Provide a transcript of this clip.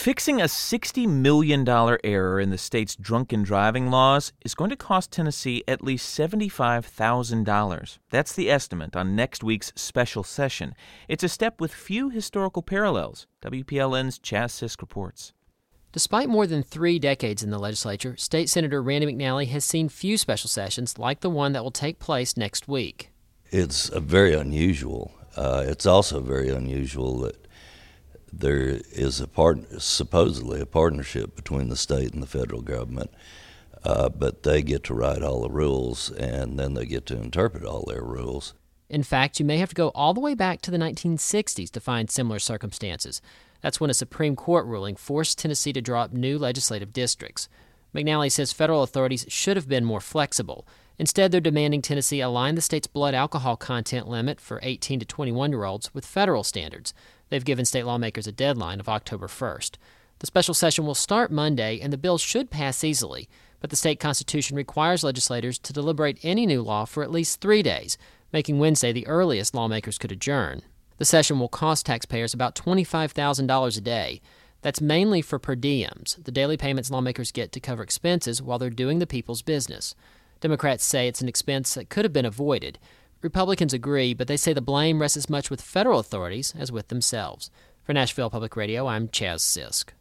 Fixing a $60 million error in the state's drunken driving laws is going to cost Tennessee at least $75,000. That's the estimate on next week's special session. It's a step with few historical parallels. WPLN's Chaz Sisk reports. Despite more than 3 decades in the legislature, State Senator Randy McNally has seen few special sessions like the one that will take place next week. It's very unusual. It's also very unusual that there is supposedly a partnership between the state and the federal government, but they get to write all the rules, and then they get to interpret all their rules. In fact, you may have to go all the way back to the 1960s to find similar circumstances. That's when a Supreme Court ruling forced Tennessee to draw up new legislative districts. McNally says federal authorities should have been more flexible. Instead, they're demanding Tennessee align the state's blood alcohol content limit for 18 to 21-year-olds with federal standards. They've given state lawmakers a deadline of October 1st. The special session will start Monday, and the bill should pass easily, but the state constitution requires legislators to deliberate any new law for at least 3 days, making Wednesday the earliest lawmakers could adjourn. The session will cost taxpayers about $25,000 a day. That's mainly for per diems, the daily payments lawmakers get to cover expenses while they're doing the people's business. Democrats say it's an expense that could have been avoided. Republicans agree, but they say the blame rests as much with federal authorities as with themselves. For Nashville Public Radio, I'm Chaz Sisk.